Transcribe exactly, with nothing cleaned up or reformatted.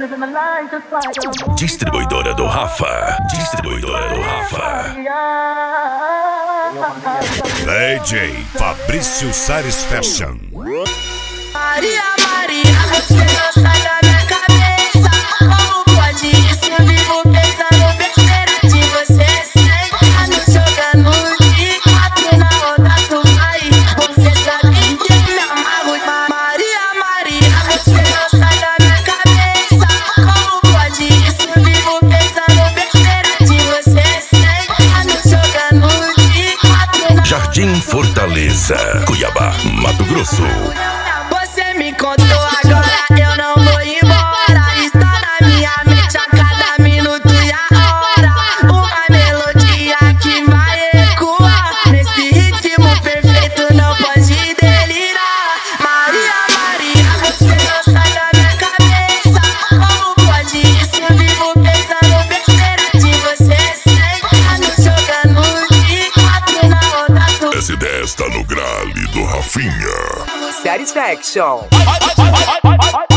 Distribuidora do Rafa. Distribuidora do Rafa. D J Fabrício Sares Fashion. Maria, Maria, você não sai da minha cabeça. Como pode isso? Eu vivo pensando besteira de você. Sempre jogando de quatro na onda, tu vai. Você sabe que eu me amarro. Maria, Maria, você não sai da minha cabeça. Como pode isso? Eu vivo pensando besteira de você. Sempre jogando de quatro na Jardim Fortaleza, Cuiabá, Mato Grosso. Você me contou agora, eu não vou embora. Está na minha mente a cada minuto e a hora. Uma melodia que vai ecoar nesse ritmo perfeito, não pode delirar. Maria, Maria, você não sai da minha cabeça. Como pode isso? Eu vivo pensando besteira de você. Sempre jogando de quatro na onda, tu. S dez tá no grale do Rafinha. Satisfaction. Ai, ai, ai, ai, ai, ai.